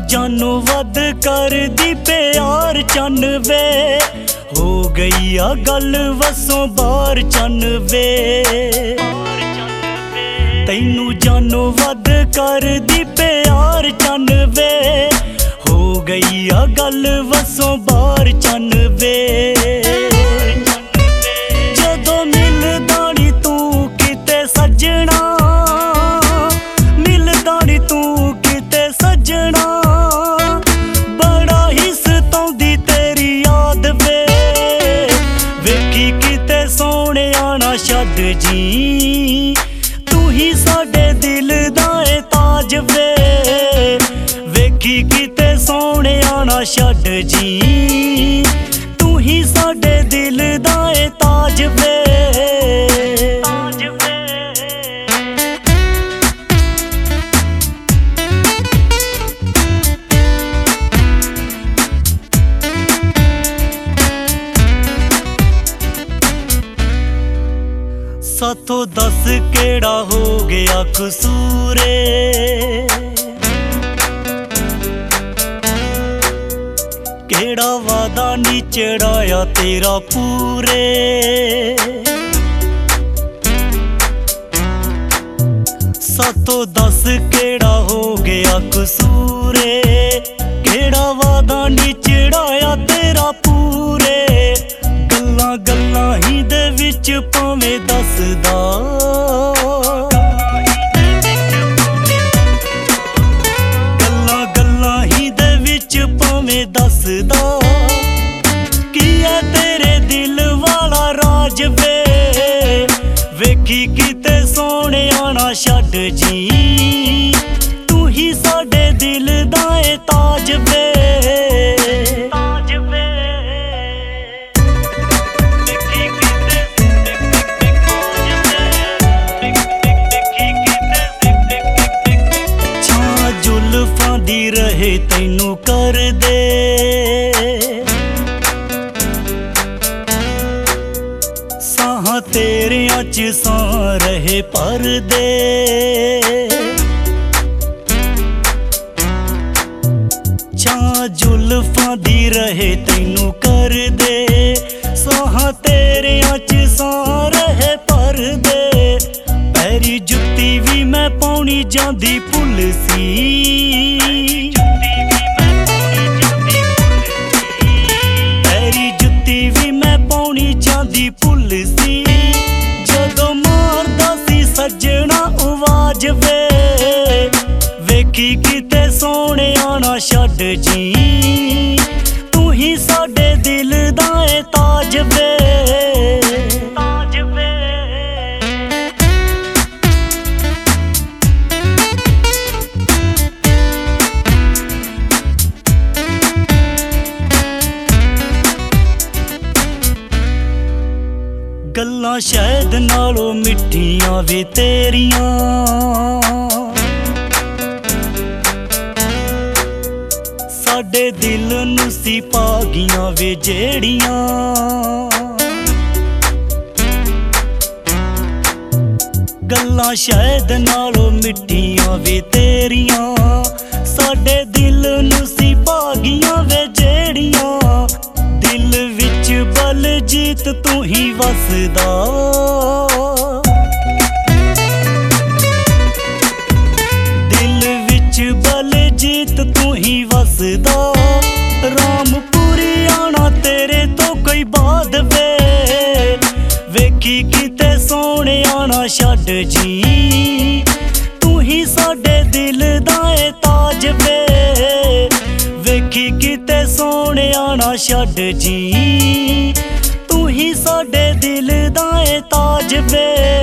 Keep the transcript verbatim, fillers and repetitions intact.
जानो वध कर दी प्यार चन वे हो गई आ गल वसों बार चन वे तैनू जानो वध कर दी प्यार चन वे हो गई आ गल वसों बार चन वे जदों मिलदा नी तू किते सजना मिलदा नी तू किते सजना बड़ा ही सताउंदी तेरी याद वे वेखी किते सोहणिया ना छड्ड जी तू ही साडे दिल दा ए ताज वे वेखी किते सोहणिया ना छड्ड जी तू ही साडे दिल दा ए ताज वे ताज वे साथों दस केड़ा हो गया कसूरे केड़ा वादा नी चढ़ाया तेरा पूरे साथों दस केड़ा हो गया कसूरे केड़ा वादा नी चढ़ाया तेरा पूरे गल्लां गल्लां ही दे विच भावें दसदा गल्लां गल्लां ही दे विच भावें दसदा की है तेरे दिल वाला राज वे वेखी किते सोहणिया ना छड्ड जी तू ही साडे दिल दा ए ताज वे ताज वे छां जुल्फां दी रहे तैनू कर दे साहां तेरियां च सां रहे पर दे छां जुल्फां दी रहे तैनू कर दे साहां तेरियां च सां रहे पर दे पैरी जुत्ती भी मैं पाउणी जांदी भुल सी पैरी जुत्ती भी मैं पाउणी जांदी भुल सी जदों मारदा सी सजना आवाज वे वेखी किते सोहणिया ना छड्ड जी तू ही साडे दिल दा ए ताज वे ताज वे गल्लां शहद नालों मिठियां वे तेरियां साडे दिल नूं सी पा गियां वे जेड़ियां गल्लां शहद नालों मिठियां वे तेरियां साडे दिल नूं सी पा गियां वे जेड़ियां दिल विच बलजीत तू ही वसदा दिल विच बलजीत तू ही वसदा रामपुरी आना तेरे तो कोई बाद वे वेखी किते सोहणिया ना छड्ड जी तू ही साडे दिल दा ए ताज वे वेखी किते सोहणिया ना छड्ड जी तू ही साडे दिल दा ए ताज वे।